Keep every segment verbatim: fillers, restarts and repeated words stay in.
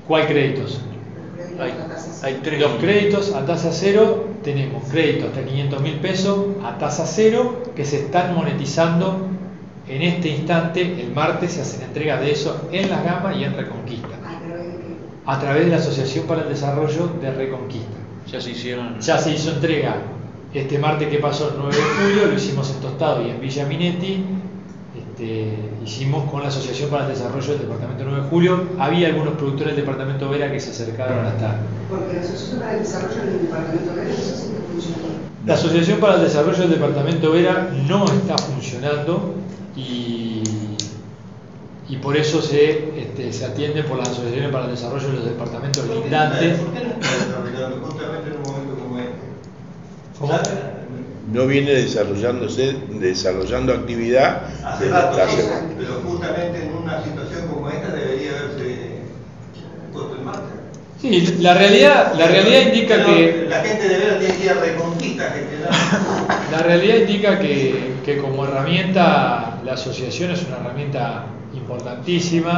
¿Cuál créditos? Hay, hay tres. Los créditos a tasa cero, tenemos créditos hasta quinientos mil pesos a tasa cero que se están monetizando en este instante. El martes se hacen entregas de eso en Las Gamas y en Reconquista, a través de la Asociación para el Desarrollo de Reconquista. Ya se hicieron. Ya se hizo entrega este martes que pasó, el nueve de julio, lo hicimos en Tostado y en Villa Minetti. Este, hicimos con la Asociación para el Desarrollo del Departamento nueve de julio. Había algunos productores del Departamento Vera que se acercaron hasta... Porque la Asociación para el Desarrollo del Departamento Vera no sé si funciona. La Asociación para el Desarrollo del Departamento Vera no está funcionando y, y por eso se, este, se atiende por las asociaciones para el desarrollo de los departamentos lindantes. ¿Por qué no está desarrollando justamente en un momento como este? ¿Cómo? No viene desarrollándose, desarrollando actividad Hace desde rato, hace- pero justamente en una situación como esta debería haberse puesto en marcha. Sí, la realidad, la realidad indica Pero que... la gente de Vera tiene que ir a Reconquista a gestionar. La realidad indica que, que como herramienta, la asociación es una herramienta importantísima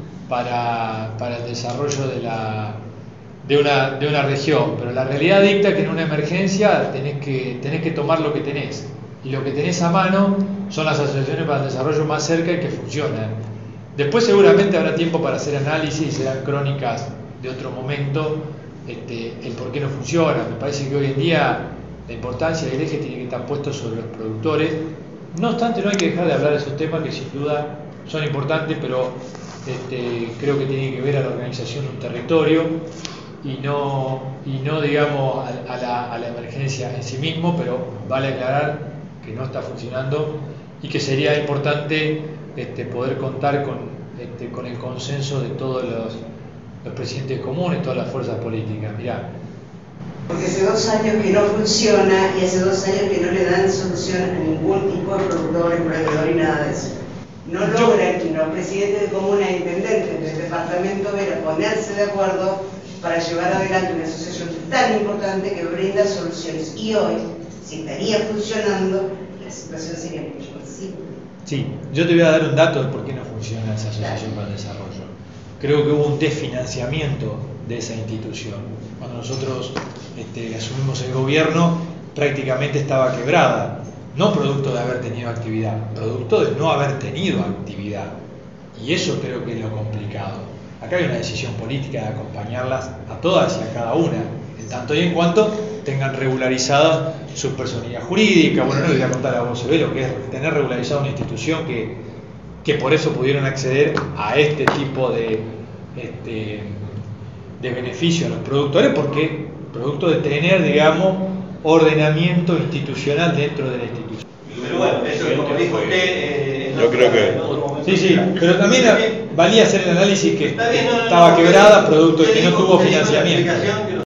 para, para el desarrollo de, la, de, una, de una región, pero la realidad dicta que en una emergencia tenés que, tenés que tomar lo que tenés, y lo que tenés a mano son las asociaciones para el desarrollo más cerca y que funcionan. Después seguramente habrá tiempo para hacer análisis y serán crónicas de otro momento, este, el por qué no funciona. Me parece que hoy en día la importancia del eje tiene que estar puesto sobre los productores. No obstante, no hay que dejar de hablar de esos temas que sin duda son importantes, pero este, creo que tienen que ver a la organización de un territorio y no, y no digamos, a, a, la, a la emergencia en sí mismo, pero vale aclarar que no está funcionando y que sería importante este, poder contar con, este, con el consenso de todos los, los presidentes comunes, todas las fuerzas políticas. Mirá, Porque hace dos años que no funciona y hace dos años que no le dan solución a ningún tipo de productor, emprendedor y nada de eso. No logran ni los presidentes de comunas e intendentes del departamento Vera ponerse de acuerdo para llevar adelante una asociación tan importante que brinda soluciones. Y hoy, si estaría funcionando, la situación sería mucho más simple. sí, yo te voy a dar un dato de por qué no funciona esa asociación para el desarrollo. Creo que hubo un desfinanciamiento de esa institución. Cuando nosotros este, asumimos el gobierno, prácticamente estaba quebrada, no producto de haber tenido actividad, producto de no haber tenido actividad. Y eso creo que es lo complicado. Acá hay una decisión política de acompañarlas a todas y a cada una, en tanto y en cuanto tengan regularizada su personalidad jurídica. Bueno, no les voy a contar a vos, se ve lo que es tener regularizada una institución que, que por eso pudieron acceder a este tipo de, este, de beneficio a los productores, porque producto de tener, digamos, ordenamiento institucional dentro de la institución. Pero bueno, eso como dijo usted, eh, Yo creo que- en otro momento. Sí, sí, pero también valía hacer el análisis que Está bien, no, no, no, estaba no, quebrada usted producto de que no dijo- tuvo usted dijo la financiamiento. explicación que